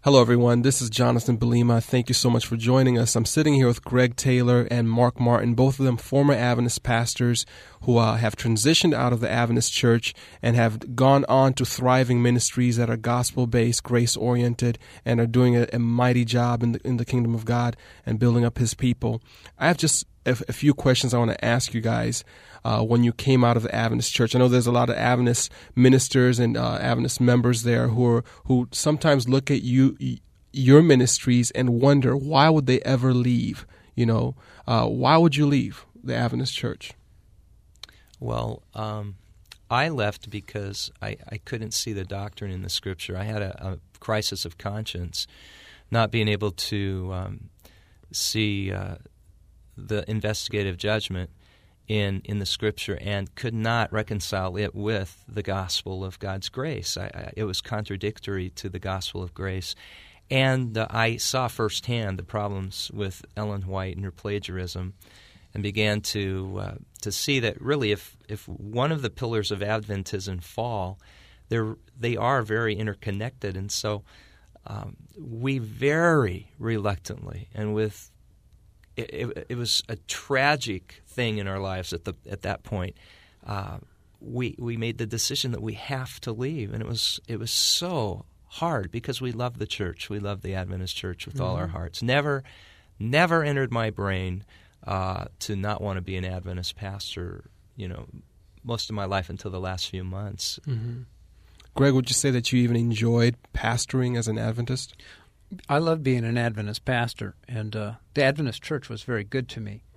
Hello, everyone. This is Jonathan Belima. Thank you so much for joining us. I'm sitting here with Greg Taylor and Mark Martin, both of them former Adventist pastors who have transitioned out of the Adventist church and have gone on to thriving ministries that are gospel-based, grace-oriented, and are doing a mighty job in the kingdom of God and building up His people. I have just a few questions I want to ask you guys. When you came out of the Adventist church, I know there's a lot of Adventist ministers and Adventist members there who sometimes look at your ministries and wonder, why would they ever leave? Why would you leave the Adventist church? Well, I left because I couldn't see the doctrine in the Scripture. I had a crisis of conscience, not being able to see the investigative judgment in the Scripture, and could not reconcile it with the gospel of God's grace. It was contradictory to the gospel of grace. And I saw firsthand the problems with Ellen White and her plagiarism, and began to see that really if one of the pillars of Adventism fall, they are very interconnected. And so we very reluctantly, and with it was a tragic thing in our lives at that point. We made the decision that we have to leave, and it was so hard because we love the church. We love the Adventist church with all our hearts. Never entered my brain to not want to be an Adventist pastor. Most of my life until the last few months. Mm-hmm. Greg, would you say that you even enjoyed pastoring as an Adventist? I loved being an Adventist pastor, and the Adventist church was very good to me.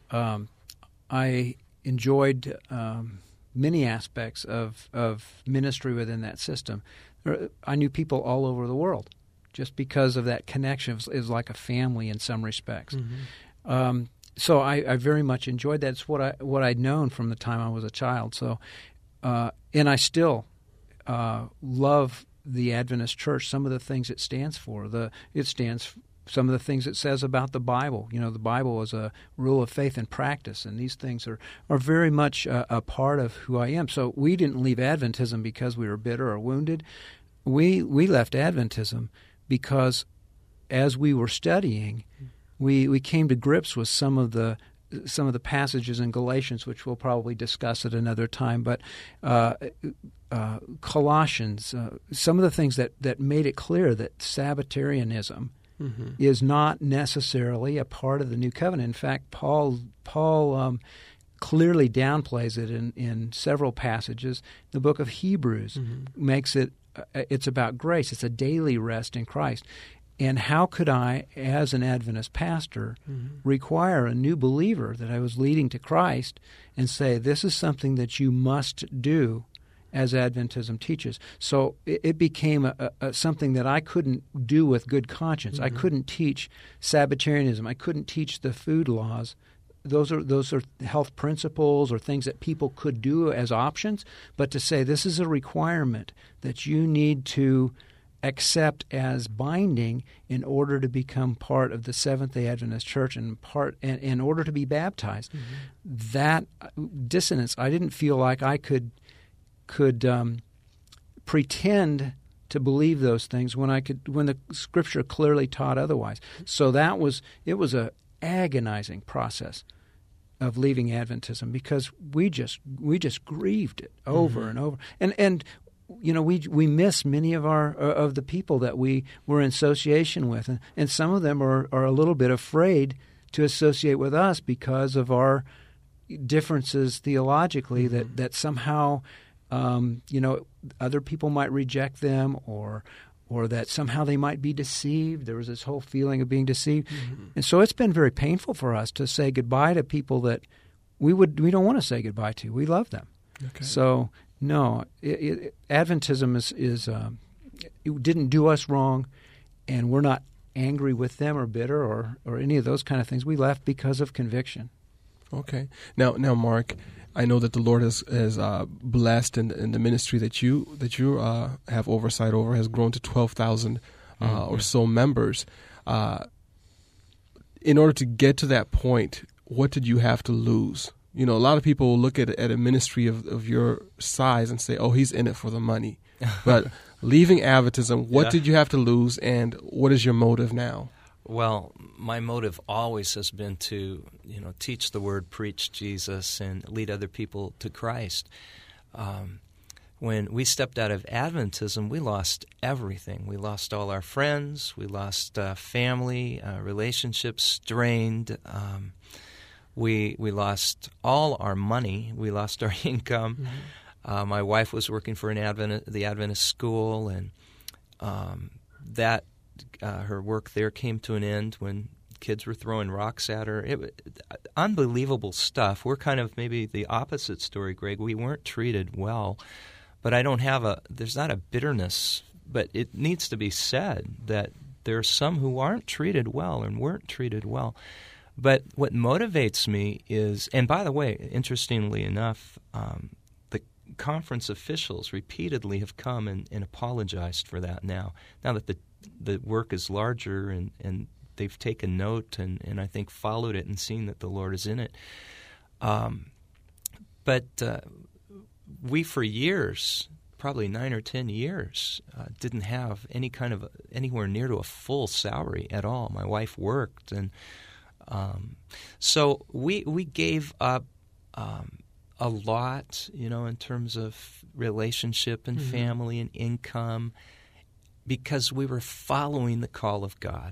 I enjoyed many aspects of ministry within that system. I knew people all over the world just because of that connection. It was like a family in some respects. Mm-hmm. So I very much enjoyed that. It's what I'd known from the time I was a child. So, and I still love the Adventist church, some of the things it stands for. Some of the things it says about the Bible. The Bible is a rule of faith and practice, and these things are very much a part of who I am. So we didn't leave Adventism because we were bitter or wounded. We left Adventism because as we were studying, we came to grips with some of the passages in Galatians, which we'll probably discuss at another time, but Colossians, some of the things that made it clear that Sabbatarianism is not necessarily a part of the New Covenant. In fact, Paul clearly downplays it in several passages. The book of Hebrews makes it's about grace. It's a daily rest in Christ. And how could I, as an Adventist pastor, require a new believer that I was leading to Christ and say, this is something that you must do as Adventism teaches? So it became something that I couldn't do with good conscience. I couldn't teach Sabbatarianism. I couldn't teach the food laws. Those are health principles or things that people could do as options. But to say this is a requirement that you need to accept as binding in order to become part of the Seventh-day Adventist Church and in order to be baptized. That dissonance, I didn't feel like I could pretend to believe those things when the Scripture clearly taught otherwise. So it was a agonizing process of leaving Adventism because we just grieved it over and over. And we miss many of the people that we were in association with, and some of them are a little bit afraid to associate with us because of our differences theologically. That somehow, other people might reject them, or that somehow they might be deceived. There was this whole feeling of being deceived, and so it's been very painful for us to say goodbye to people that we don't want to say goodbye to. We love them, so. No, Adventism is it didn't do us wrong, and we're not angry with them or bitter or any of those kind of things. We left because of conviction. Okay. Now, Mark, I know that the Lord has blessed, and the ministry that you have oversight over has grown to 12,000 or so members. In order to get to that point, what did you have to lose? A lot of people will look at a ministry of your size and say, "Oh, he's in it for the money." But leaving Adventism, what Yeah. did you have to lose, and what is your motive now? Well, my motive always has been to, teach the Word, preach Jesus, and lead other people to Christ. When we stepped out of Adventism, we lost everything. We lost all our friends. We lost family, relationships strained. We lost all our money. We lost our income. Mm-hmm. My wife was working for the Adventist school, and that her work there came to an end when kids were throwing rocks at her. Unbelievable stuff. We're kind of maybe the opposite story, Greg. We weren't treated well. But there's not a bitterness, but it needs to be said that there are some who aren't treated well and weren't treated well. But what motivates me is, and by the way, interestingly enough, the conference officials repeatedly have come and apologized for that now that the work is larger and they've taken note and I think followed it and seen that the Lord is in it. But we, for years, probably 9 or 10 years, didn't have any kind of anywhere near to a full salary at all. My wife worked, and so we gave up a lot, in terms of relationship and family and income, because we were following the call of God.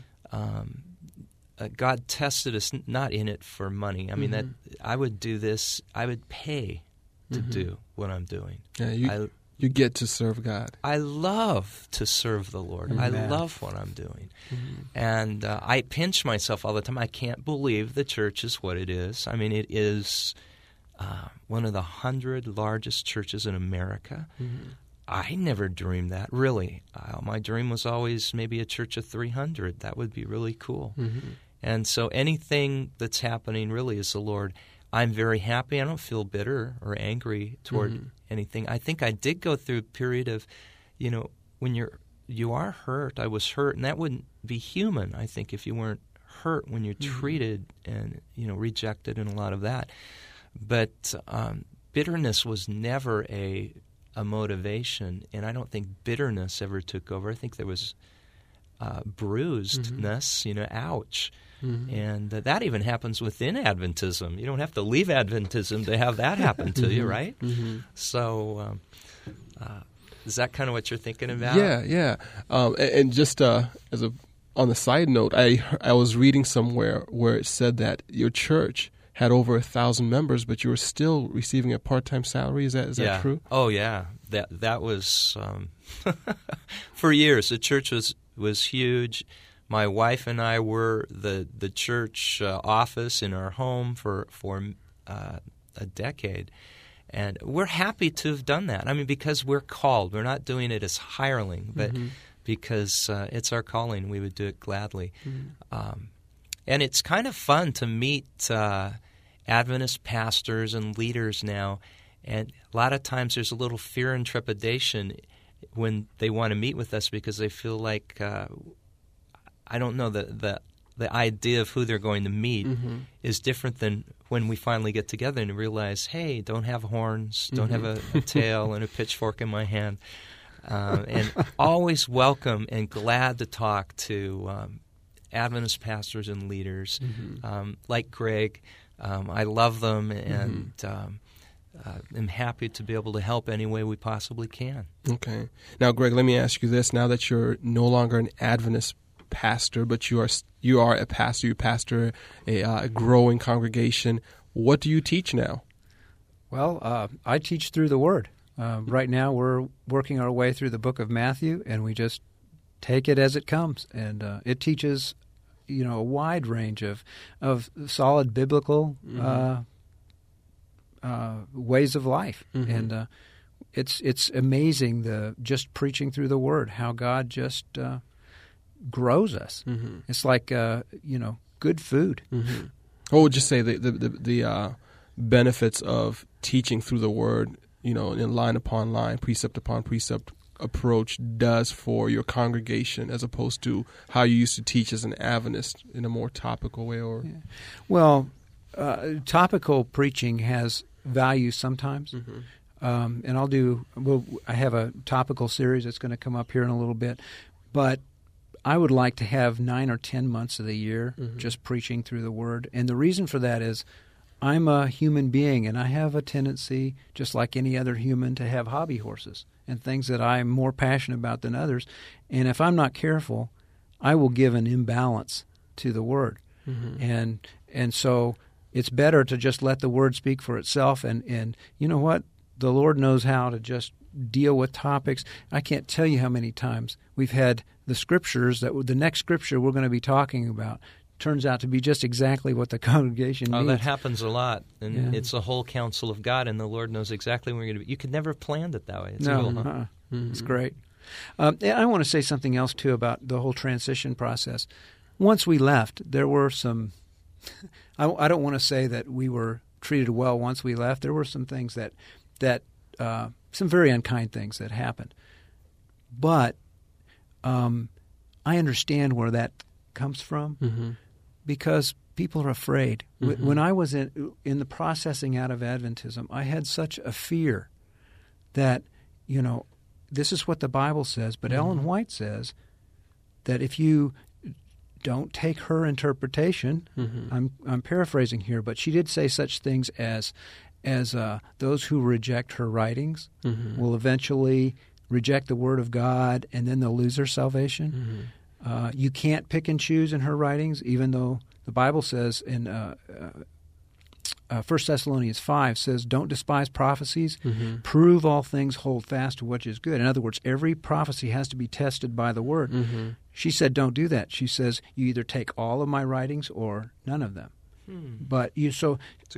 God tested us, not in it for money. I mean, that I would do this, I would pay to do what I'm doing. Yeah, you get to serve God. I love to serve the Lord. Amen. I love what I'm doing. And I pinch myself all the time. I can't believe the church is what it is. I mean, it is one of the 100 largest churches in America. I never dreamed that, really. My dream was always maybe a church of 300. That would be really cool. And so anything that's happening really is the Lord. I'm very happy. I don't feel bitter or angry toward anything. I think I did go through a period of, when you are hurt. I was hurt, and that wouldn't be human, I think, if you weren't hurt when you're treated and, rejected and a lot of that. But bitterness was never a motivation, and I don't think bitterness ever took over. I think there was bruisedness, ouch. And that even happens within Adventism. You don't have to leave Adventism to have that happen to you, right? So is that kind of what you're thinking about? Yeah. And just on the side note, I was reading somewhere where it said that your church had over 1,000 members, but you were still receiving a part-time salary. Is that true? Oh, yeah. That was for years. The church was huge. My wife and I were the church office in our home for a decade, and we're happy to have done that. I mean, because we're called. We're not doing it as hireling, but because it's our calling, we would do it gladly. And it's kind of fun to meet Adventist pastors and leaders now, and a lot of times there's a little fear and trepidation when they want to meet with us because they feel like I don't know, the idea of who they're going to meet is different than when we finally get together and realize, hey, don't have horns, don't have a tail and a pitchfork in my hand. And always welcome and glad to talk to Adventist pastors and leaders like Greg. I love them and am happy to be able to help any way we possibly can. Okay. Now, Greg, let me ask you this. Now that you're no longer an Adventist pastor, but you are a pastor. You pastor a growing congregation. What do you teach now? Well, I teach through the Word. Right now, we're working our way through the book of Matthew, and we just take it as it comes. And it teaches, a wide range of solid biblical ways of life. And it's amazing just preaching through the Word, how God just grows us. It's like good food. What would you say the benefits of teaching through the Word, in line upon line, precept upon precept approach does for your congregation as opposed to how you used to teach as an Adventist in a more topical way? Or Well, topical preaching has value sometimes. And I have a topical series that's going to come up here in a little bit, but I would like to have 9 or 10 months of the year just preaching through the Word. And the reason for that is I'm a human being, and I have a tendency, just like any other human, to have hobby horses and things that I'm more passionate about than others. And if I'm not careful, I will give an imbalance to the Word. And so it's better to just let the Word speak for itself. And you know what? The Lord knows how to just deal with topics. I can't tell you how many times we've had the scriptures that the next scripture we're going to be talking about turns out to be just exactly what the congregation needs. Oh, that happens a lot. And it's a whole counsel of God, and the Lord knows exactly where you're going to be. You could never have planned it that way. It's cool, huh? It's great. I want to say something else, too, about the whole transition process. Once we left, there were some I don't want to say that we were treated well once we left. There were some things that some very unkind things that happened. But I understand where that comes from because people are afraid. When I was in the processing out of Adventism, I had such a fear that, this is what the Bible says, but Ellen White says that if you don't take her interpretation, I'm paraphrasing here, but she did say such things as those who reject her writings will eventually reject the Word of God, and then they'll lose their salvation. You can't pick and choose in her writings, even though the Bible says in 1 Thessalonians 5 says, don't despise prophecies, prove all things, hold fast to what is good. In other words, every prophecy has to be tested by the Word. She said, don't do that. She says, you either take all of my writings or none of them. But there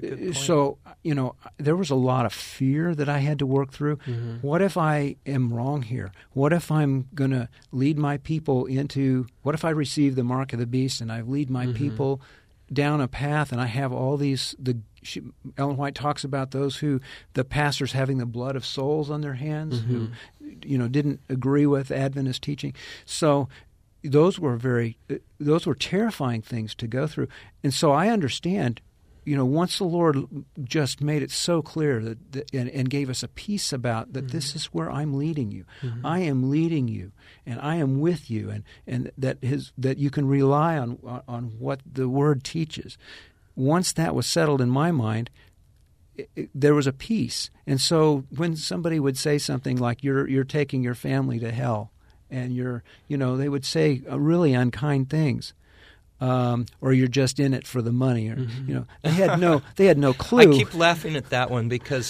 was a lot of fear that I had to work through. What if I am wrong here? What if I'm going to lead my people what if I receive the mark of the beast and I lead my people down a path and I have all these, Ellen White talks about the pastors having the blood of souls on their hands who, didn't agree with Adventist teaching. So those were terrifying things to go through. And so I understand, once the Lord just made it so clear and gave us a peace about that this is where I'm leading you. I am leading you, and I am with you, and that you can rely on what the Word teaches. Once that was settled in my mind, there was a peace. And so when somebody would say something like, you're taking your family to hell, and they would say really unkind things, or you're just in it for the money, or they had no clue. I keep laughing at that one because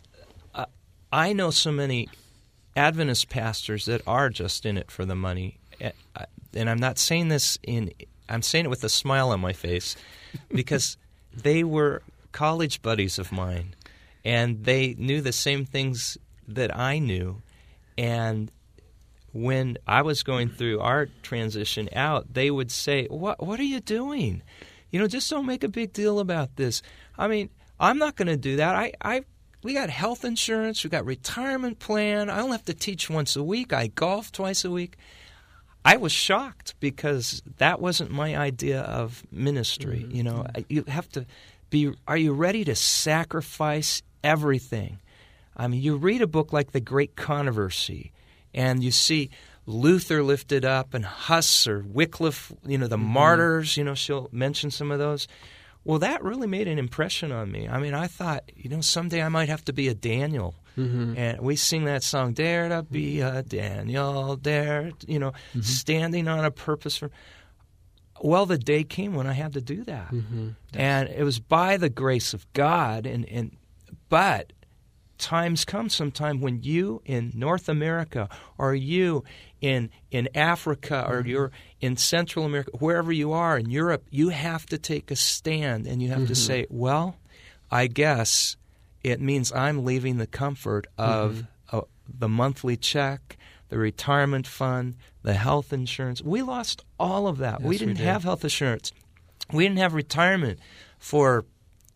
I know so many Adventist pastors that are just in it for the money, and I'm not saying this I'm saying it with a smile on my face because they were college buddies of mine, and they knew the same things that I knew, and when I was going through our transition out, they would say, what are you doing? Just don't make a big deal about this. I mean, I'm not going to do that. We got health insurance. We got retirement plan. I only have to teach once a week. I golf twice a week. I was shocked because that wasn't my idea of ministry. You have to are you ready to sacrifice everything? I mean, you read a book like The Great Controversy, and you see Luther lifted up and Huss or Wycliffe, the martyrs, she'll mention some of those. Well, that really made an impression on me. I mean, I thought, someday I might have to be a Daniel. And we sing that song, dare to be a Daniel, dare, standing on a purpose. Well, the day came when I had to do that. And it was by the grace of God. But times come sometime when you in North America or you in Africa or you're in Central America, wherever you are, in Europe, you have to take a stand and you have to say, well, I guess it means I'm leaving the comfort of the monthly check, the retirement fund, the health insurance. We lost all of that. Yes, we didn't have health insurance. We didn't have retirement for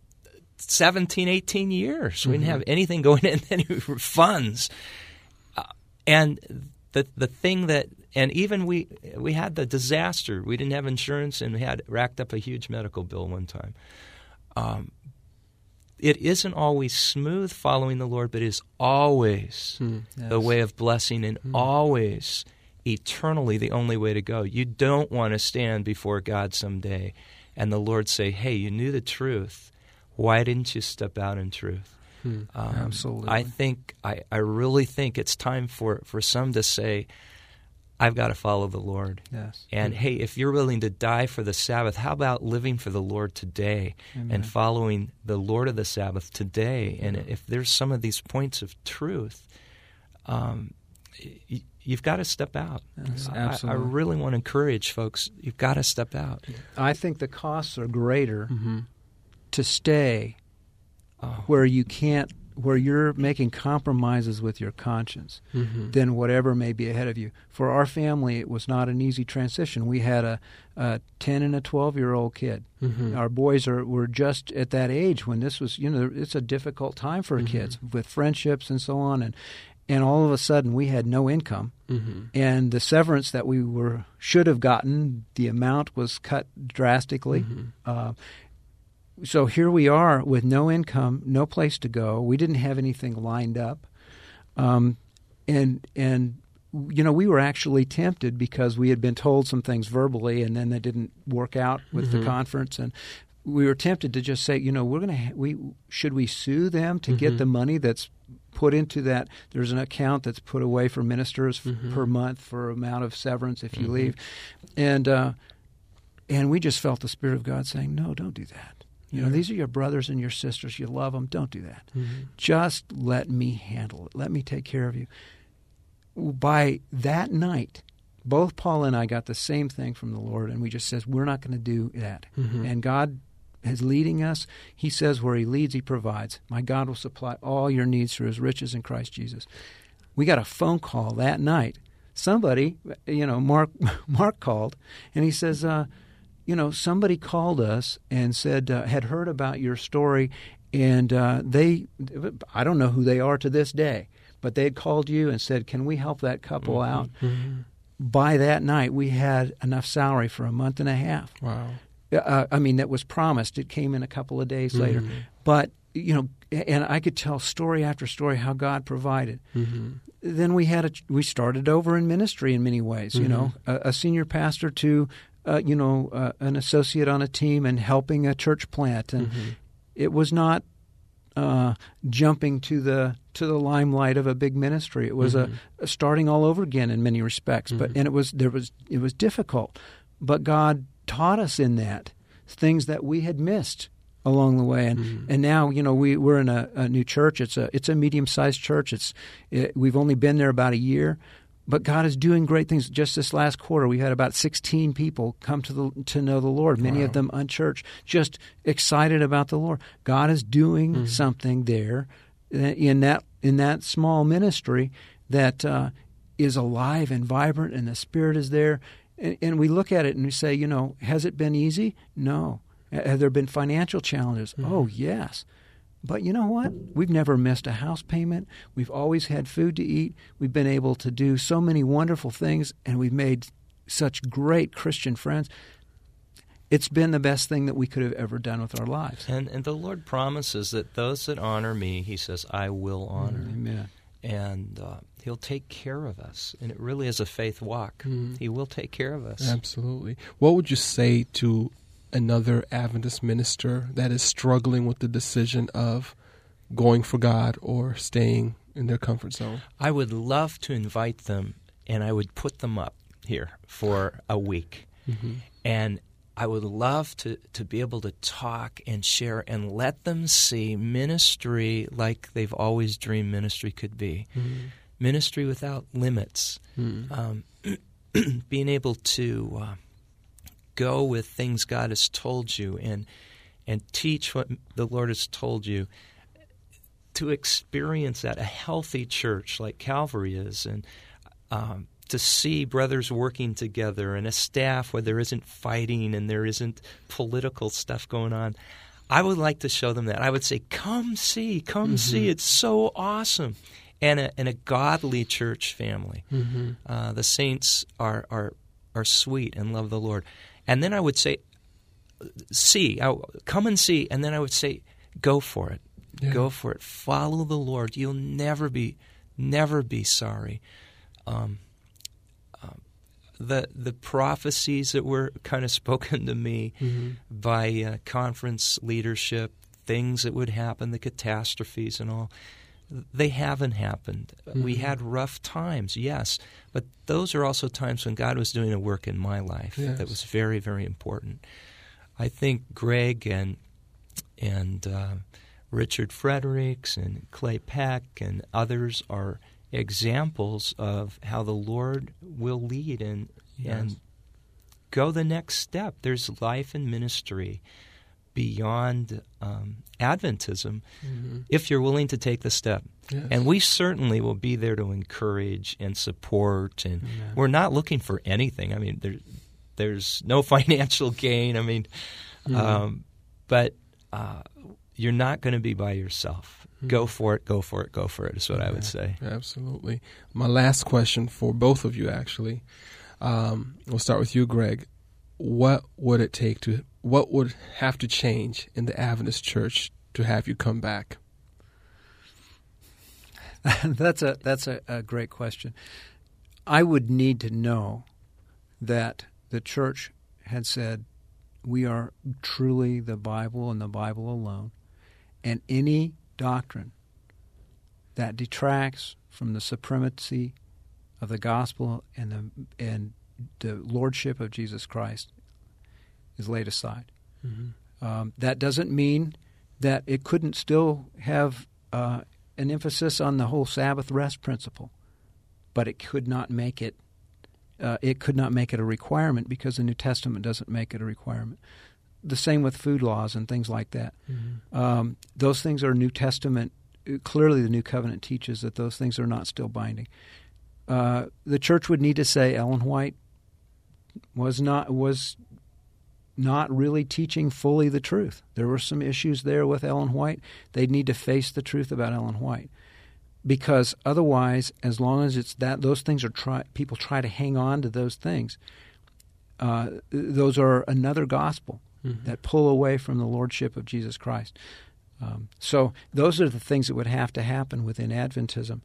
17, 18 years. We didn't have anything going in, any funds. And the thing that, and even we had the disaster. We didn't have insurance and we had racked up a huge medical bill one time. it isn't always smooth following the Lord, but it is always the way of blessing and always eternally the only way to go. You don't want to stand before God someday and the Lord say, hey, you knew the truth. Why didn't you step out in truth? Absolutely. I really think it's time for some to say, I've got to follow the Lord. Yes. And hey, if you're willing to die for the Sabbath, how about living for the Lord today and following the Lord of the Sabbath today? And if there's some of these points of truth, you've got to step out. Yes, I absolutely. really want to encourage folks, you've got to step out. I think the costs are greater to stay where you can't, where you're making compromises with your conscience than whatever may be ahead of you. For our family, it was not an easy transition. We had a 10 and a 12-year-old kid. Our boys were just at that age when this was, it's a difficult time for kids with friendships and so on. And all of a sudden, we had no income. And the severance that we should have gotten, the amount was cut drastically. So here we are with no income, no place to go. We didn't have anything lined up. And we were actually tempted because we had been told some things verbally and then they didn't work out with the conference. And we were tempted to just say, should we sue them to get the money that's put into that? There's an account that's put away for ministers per month for amount of severance if you leave. And we just felt the Spirit of God saying, no, don't do that. These are your brothers and your sisters. You love them. Don't do that. Just let me handle it. Let me take care of you. By that night, both Paul and I got the same thing from the Lord, and we just said, we're not going to do that. And God is leading us. He says where He leads, He provides. My God will supply all your needs through His riches in Christ Jesus. We got a phone call that night. Somebody, Mark called, and he says, somebody called us and said, had heard about your story, and I don't know who they are to this day, but they had called you and said, can we help that couple out? By that night, we had enough salary for a month and a half. Wow. That was promised. It came in a couple of days later. But, and I could tell story after story how God provided. Then we started over in ministry in many ways, a senior pastor to an associate on a team and helping a church plant, and it was not jumping to the limelight of a big ministry. It was a starting all over again in many respects. But it was difficult, but God taught us in that things that we had missed along the way, and now we're in a new church. It's a medium-sized church. We've only been there about a year. But God is doing great things. Just this last quarter, we had about 16 people come to know the Lord, many of them unchurched, just excited about the Lord. God is doing something there in that small ministry that is alive and vibrant, and the Spirit is there. And we look at it and we say, has it been easy? No. Have there been financial challenges? Oh, yes. But you know what? We've never missed a house payment. We've always had food to eat. We've been able to do so many wonderful things, and we've made such great Christian friends. It's been the best thing that we could have ever done with our lives. And the Lord promises that those that honor me, He says, I will honor. Amen. And He'll take care of us. And it really is a faith walk. He will take care of us. Absolutely. What would you say to another Adventist minister that is struggling with the decision of going for God or staying in their comfort zone? I would love to invite them, and I would put them up here for a week. And I would love to be able to talk and share and let them see ministry like they've always dreamed ministry could be. Ministry without limits. Being able to go with things God has told you and teach what the Lord has told you, to experience that, a healthy church like Calvary is, and to see brothers working together and a staff where there isn't fighting and there isn't political stuff going on. I would like to show them that. I would say, come see. It's so awesome. And a godly church family. The saints are sweet and love the Lord. And then I would say, come and see. And then I would say, go for it. Yeah. Go for it. Follow the Lord. You'll never be sorry. The prophecies that were kind of spoken to me by conference leadership, things that would happen, the catastrophes and all, they haven't happened. We had rough times, yes, but those are also times when God was doing a work in my life that was very, very important. I think Greg and Richard Fredericks and Clay Peck and others are examples of how the Lord will lead and go the next step. There's life and ministry beyond Adventism if you're willing to take the step. Yes. And we certainly will be there to encourage and support, and we're not looking for anything. I mean, there's no financial gain. I mean, but you're not going to be by yourself. Go for it, go for it, go for it is what I would say. Absolutely. My last question for both of you, actually. We'll start with you, Greg. What would have to change in the Adventist Church to have you come back? That's a great question. I would need to know that the church had said, we are truly the Bible and the Bible alone, and any doctrine that detracts from the supremacy of the gospel and the lordship of Jesus Christ is laid aside. That doesn't mean that it couldn't still have an emphasis on the whole Sabbath rest principle, but it could not make it. It could not make it a requirement because the New Testament doesn't make it a requirement. The same with food laws and things like that. Those things are New Testament. Clearly, the New Covenant teaches that those things are not still binding. The church would need to say Ellen White was not really teaching fully the truth. There were some issues there with Ellen White. They'd need to face the truth about Ellen White. Because otherwise, as long as it's that those things are people try to hang on to those things, those are another gospel that pull away from the lordship of Jesus Christ. So those are the things that would have to happen within Adventism.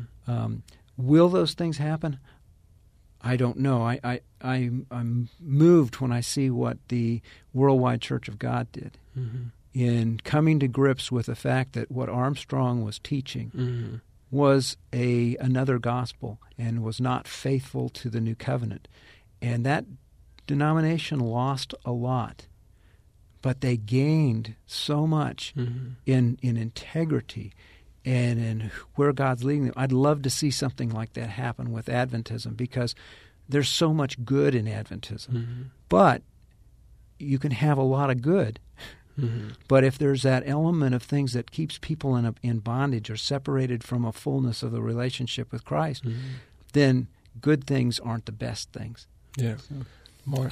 Will those things happen? I don't know. I'm moved when I see what the Worldwide Church of God did in coming to grips with the fact that what Armstrong was teaching was another gospel and was not faithful to the New Covenant. And that denomination lost a lot, but they gained so much in integrity and in where God's leading them. I'd love to see something like that happen with Adventism because there's so much good in Adventism. But you can have a lot of good. But if there's that element of things that keeps people in bondage or separated from a fullness of the relationship with Christ, then good things aren't the best things. Yeah. Mark.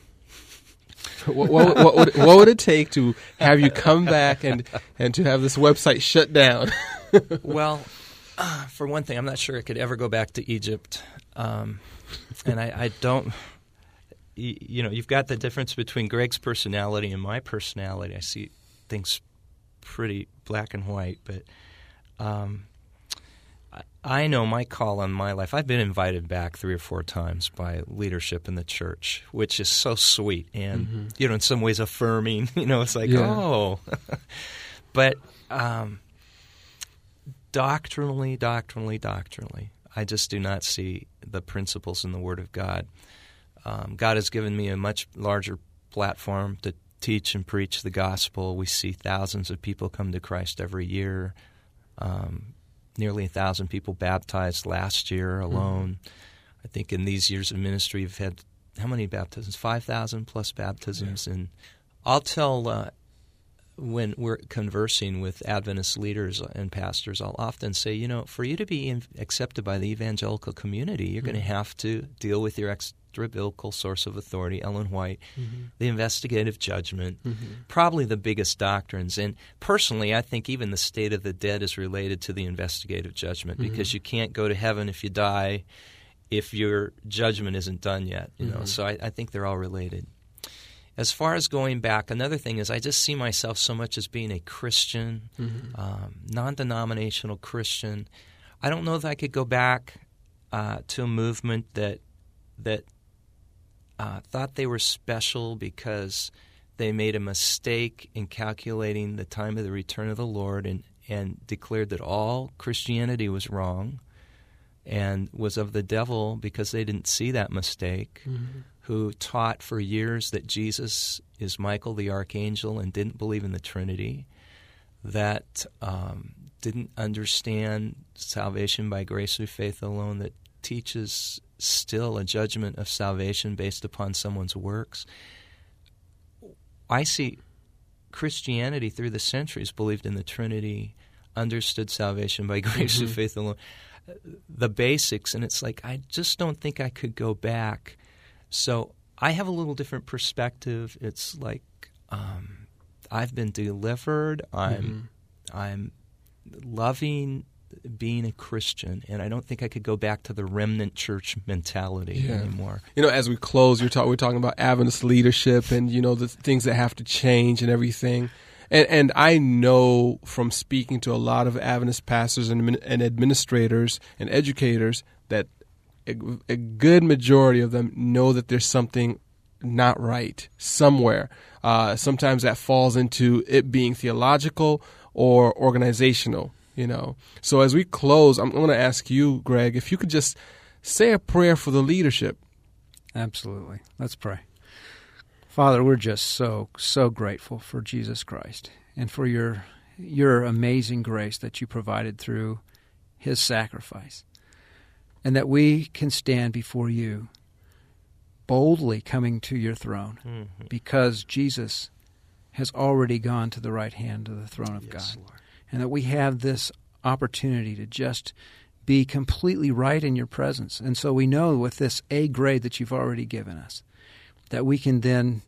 What would it take to have you come back and to have this website shut down? Well, for one thing, I'm not sure I could ever go back to Egypt. And I don't... You know, you've got the difference between Greg's personality and my personality. I see things pretty black and white, but I know my call on my life. I've been invited back 3 or 4 times by leadership in the church, which is so sweet and, you know, in some ways affirming. You know, it's like, oh. But doctrinally, I just do not see the principles in the Word of God. God has given me a much larger platform to teach and preach the gospel. We see thousands of people come to Christ every year. Nearly 1,000 people baptized last year alone. I think in these years of ministry, we've had how many baptisms? 5,000 plus baptisms. Yeah. And I'll tell when we're conversing with Adventist leaders and pastors, I'll often say, you know, for you to be accepted by the evangelical community, you're going to have to deal with your extra-biblical source of authority, Ellen White, the investigative judgment, probably the biggest doctrines. And personally, I think even the state of the dead is related to the investigative judgment because you can't go to heaven if you die if your judgment isn't done yet. You know, so I think they're all related. As far as going back, another thing is I just see myself so much as being a Christian, non-denominational Christian. I don't know that I could go back to a movement that thought they were special because they made a mistake in calculating the time of the return of the Lord and declared that all Christianity was wrong and was of the devil because they didn't see that mistake, who taught for years that Jesus is Michael the Archangel and didn't believe in the Trinity, that didn't understand salvation by grace through faith alone, that teaches still a judgment of salvation based upon someone's works. I see Christianity through the centuries believed in the Trinity, understood salvation by grace through faith alone, the basics, and it's like I just don't think I could go back. So I have a little different perspective. It's like I've been delivered. I'm loving being a Christian, and I don't think I could go back to the remnant church mentality anymore. As we close, we're talking about Adventist leadership and, the things that have to change and everything. And I know from speaking to a lot of Adventist pastors and administrators and educators that a good majority of them know that there's something not right somewhere. Sometimes that falls into it being theological or organizational. So as we close, I'm going to ask you, Greg, if you could just say a prayer for the leadership. Absolutely. Let's pray. Father, we're just so grateful for Jesus Christ and for your amazing grace that you provided through his sacrifice, and that we can stand before you boldly coming to your throne because Jesus has already gone to the right hand of the throne of God. Lord. And that we have this opportunity to just be completely right in your presence. And so we know with this A grade that you've already given us, that we can then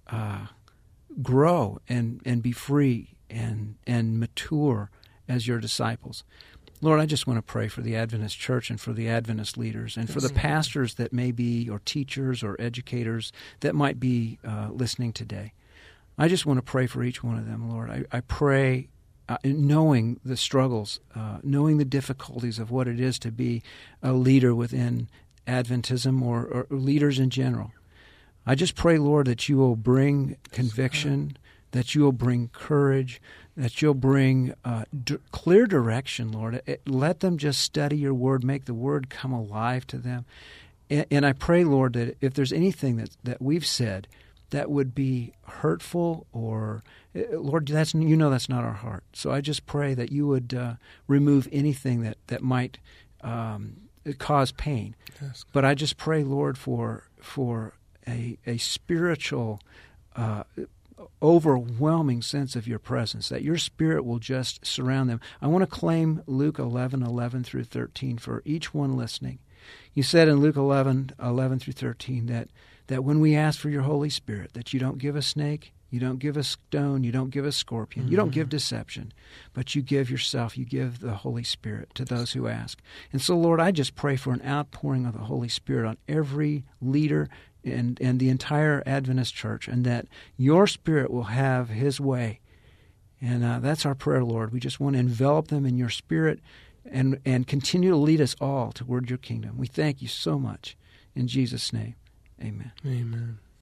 grow and be free and mature as your disciples. Lord, I just want to pray for the Adventist church and for the Adventist leaders and for the pastors that may be, or teachers or educators that might be listening today. I just want to pray for each one of them, Lord. I pray knowing the struggles, knowing the difficulties of what it is to be a leader within Adventism or leaders in general. I just pray, Lord, that you will bring conviction, that you will bring courage, that you'll bring clear direction, Lord. Let them just study your word, make the word come alive to them. And I pray, Lord, that if there's anything that we've said that would be hurtful or, Lord, that's not our heart. So I just pray that you would remove anything that might cause pain. Yes. But I just pray, Lord, for a spiritual, overwhelming sense of your presence, that your Spirit will just surround them. I want to claim Luke 11:11 through 13 for each one listening. You said in Luke 11:11 through 13 that when we ask for your Holy Spirit, that you don't give a snake, you don't give a stone, you don't give a scorpion, you don't give deception, but you give yourself, you give the Holy Spirit to those who ask. And so, Lord, I just pray for an outpouring of the Holy Spirit on every leader and the entire Adventist church, and that your Spirit will have his way. And that's our prayer, Lord. We just want to envelop them in your Spirit and continue to lead us all toward your kingdom. We thank you so much. In Jesus' name, amen. Amen.